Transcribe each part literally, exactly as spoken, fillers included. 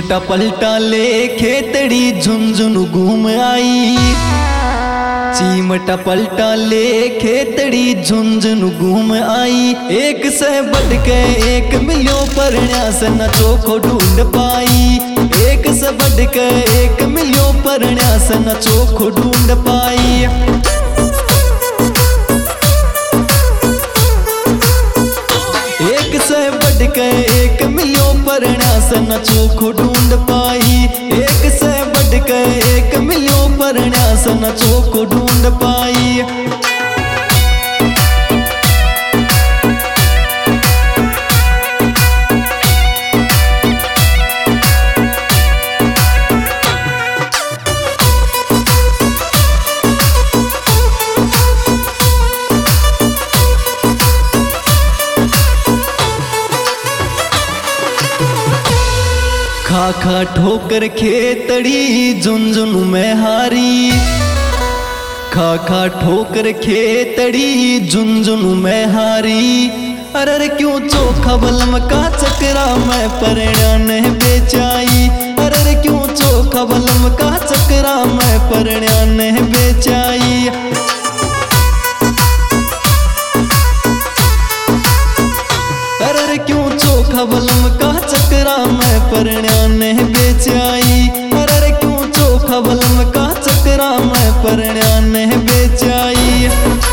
चिमटा पलटा ले खेतड़ी झुंझुन घूम आई। चिमटा पलटा ले खेतड़ी झुंझुन घूम आई। एक से बढ़ के एक मिलो परण्या से न चोखो ढूंढ पाई। एक से बढ़ के एक मिलो परण्या से न चोखो ढूंढ पाई। एक से बढ़ के एक मिलो परण्या से न चोखो ढूंढ पाई। एक से बढ़ के एक मिलो परण्या से न चोखो ढूंढ पाई। खा खा ठोकर खेतड़ी झुंझुन में हारी। खा खा ठोकर खेतड़ी झुंझुन में हारी। अरे क्यों चोखा बलम का चक्रा में परण्या ने बेचाई। अरे क्यों चोखा बलम का चक्रा में परण्या ने बेचाई। अरे क्यों चोखा बलम का चक्रा में परण्या ने बेचाई। अरे क्यों चोखा बलम का चक्रा में परण्या ने बेचाई।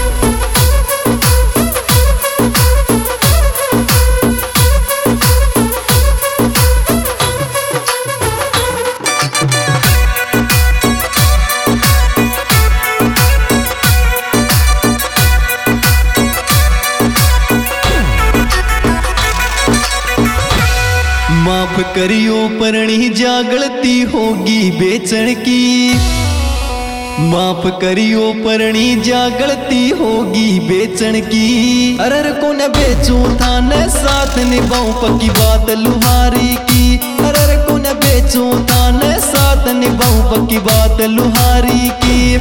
माफ करियो परणी जा गलती होगी बेचण की। माफ करियो परणी जा गलती होगी बेचण की। अरर को न बेचूं थाने साथ निभाऊं पक्की बात लुहारी की। अरर को न बेचूं थाने साथ निभाऊं पक्की बात लुहारी की।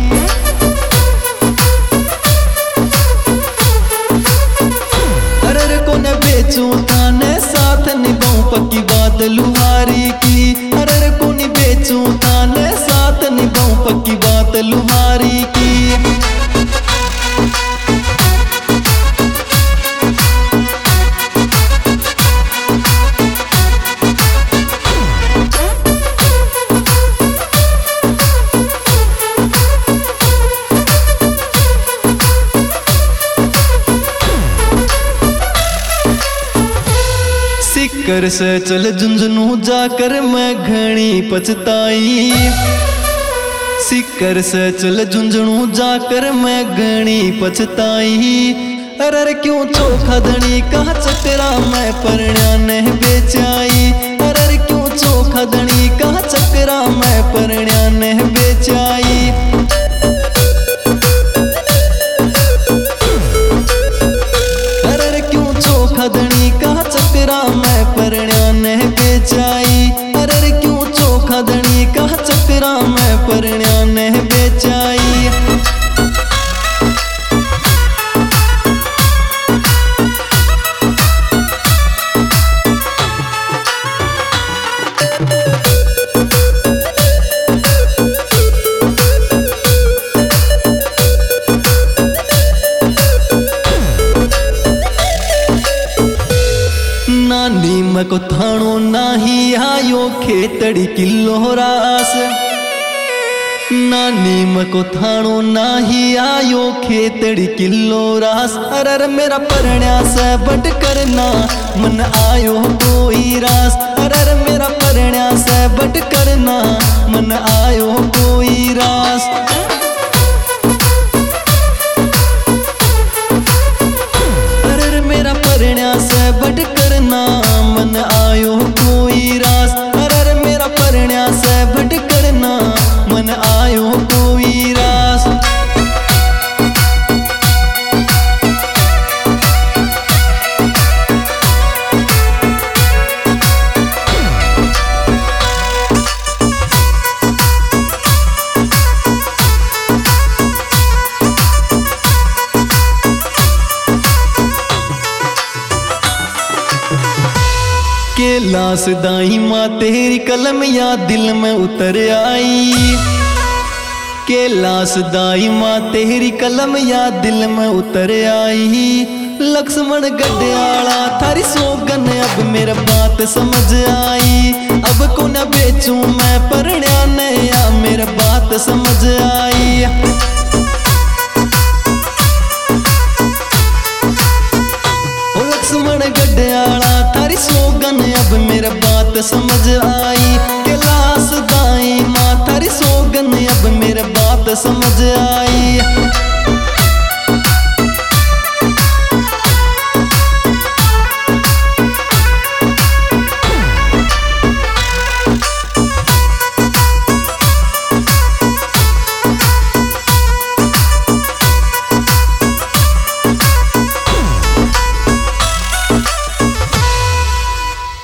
अरर को न बेचूं थाने साथ निभाऊं पक्की बात लुहारी की। अरर को न बेचूं थाने साथ निभाऊं पक्की बात लुहारी की। सिक्कर से चल झुंझुनू जाकर मैं घनी पछताई। सिक्कर से चल झुंझुनू जाकर मैं घनी पछताई। अरे क्यों चोखा धनी का चक्रा में परण्या ने बेचाई। अरे क्यों चोखा धनी का चक्रा में परण्या ने बेचाई। अरे क्यों चोखा धनी का चक्रा में परण्या ने बेचाई। अरे क्यों चोखा धनी का चक्रा में परण्या ने बेचाई। नीम को थाणो नाही आयो खेतड़ी किलो रास। ना नीम को थाणो नाही आयो खेतड़ी किलो रास। अरे मेरा परण्या से बढ़ करना मन आयो कोई रास। अरे मेरा परण्या से बढ़ करना मन आयो कोई रास। अरे मेरा परण्या से बढ़ करना मन आयो कोई रास। अरे मेरा परण्या से बढ़ करना मन आयो कोई रास। लाश दाई माँ तेरी कलम या दिल में उतर आई, के लाश दाई माँ तेरी कलम या दिल में उतर आई। लक्ष्मण गढ़ियाला थारी सोगन अब मेरा बात समझ आई, अब को न बेचूं मैं परण्या नया मेरा बात समझ आई। लक्ष्मण गढ़ियाला थारी सोगन अब मेरा बात समझ आई, के लाश दाई माँ थारी सोगन अब मेरा बात समझ आई।